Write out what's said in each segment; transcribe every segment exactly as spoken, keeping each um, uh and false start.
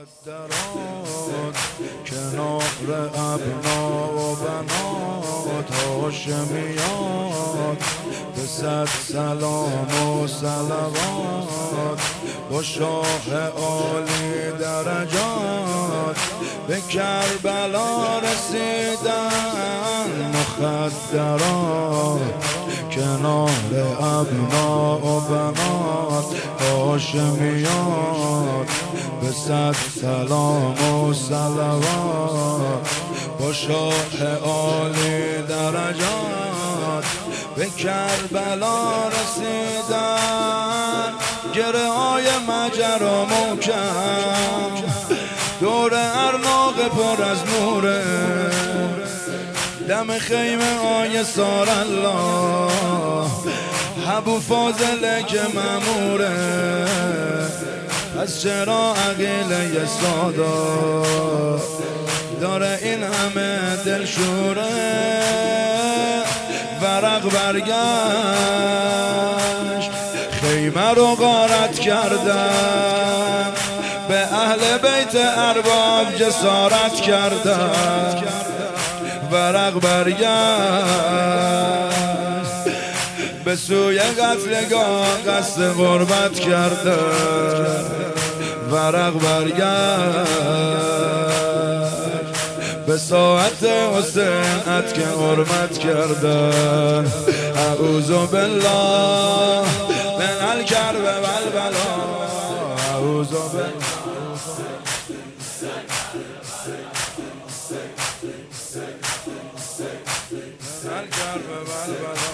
مخدرات کنار ابنا و بنات هاشمیات به صد سلام و صلوات با شاه عالی درجات به کربلا رسیدن مخدرات کنار ابنا و بنات هاشمیات به صد سلام و صلوات با شاه عالی درجات به کربلا رسیدن گره های مجرا محکم دور ارناق پر از نوره دم خیمه های سار الله ابو فاضله که ماموره از چرا عقیله سادا داره این همه دلشوره ورق برگشت خیمه رو غارت کردن به اهل بیت ارباب جسارت کردن ورق برگشت به سوی قتلگاه قصد غربت کرده ورق برگشت به ساعت حسینت که حرمت کردن اعوذ بالله من الکرب والبلا اعوذ بالله الکرب والبلا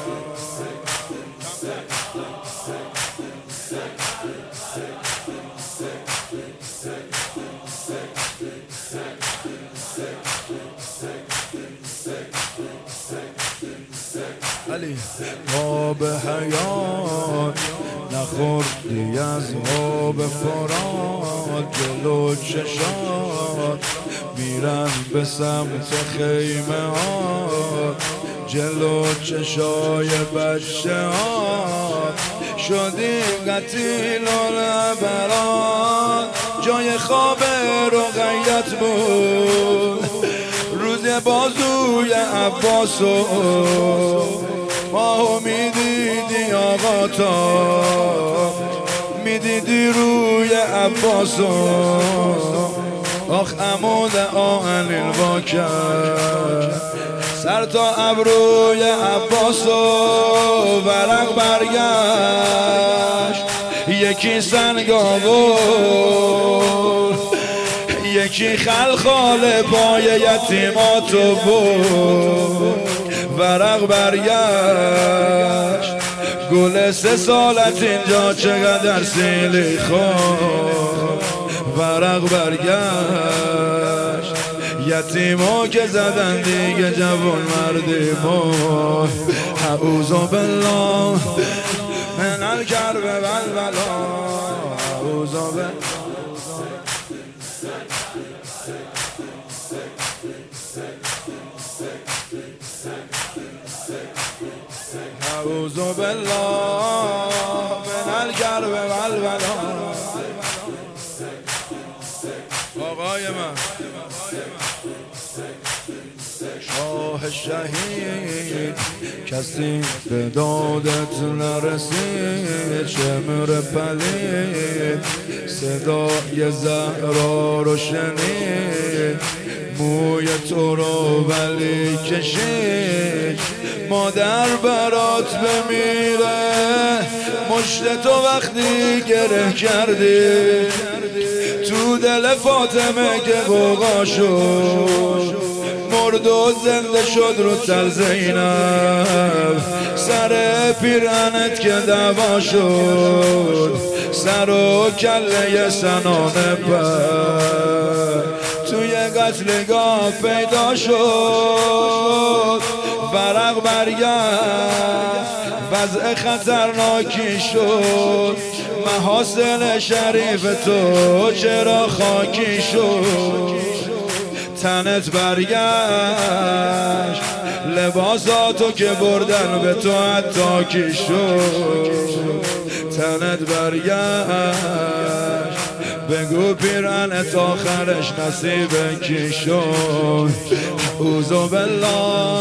علی آب حیات نخوردی از آب فرات جلو چشات میرن به سمت خیمه ها جلو چشای بچه ها شدی قتیل العبرات جای خواب رقیت بود روز بازوی عباسو ماهو میدیدی آقا تا میدیدی روی عباسو آخ عمود آهن الواکر سر تا ابروی عباسو ورق برگشت یکی سنگ آورد یکی خلخال پای یتیماتو بود ورق برگشت گل سه سالت اینجا چقدر سیلی خود ورق برگشت یتیما که زدن دیگه جوان مردی ما اعوذ بالله من الکرب والبلا اعوذ بالله اعوذ بالله من الکرب والبلا آقای من شاه شهید کسی به دادت نرسید شمر پلید صدای زهرا رو شنید موی تو رو ولی کشید مادر برات بمیره مشت تو وقتی گره کردی تو دل فاطمه که غوغا شد مرد و زنده شد رو تل زینب سر پیرانت که دوا شد سر و کله سنانه پر توی قتلگاه پیدا شد ورق برگشت وضع خطرناکی شد محاسن شریف تو چرا خاکی شد تنت برگشت لباساتو که بردن به تو عطاکی شد تنت برگشت بگو پیرنت آخرش نصیب کی شد. اوزو بالله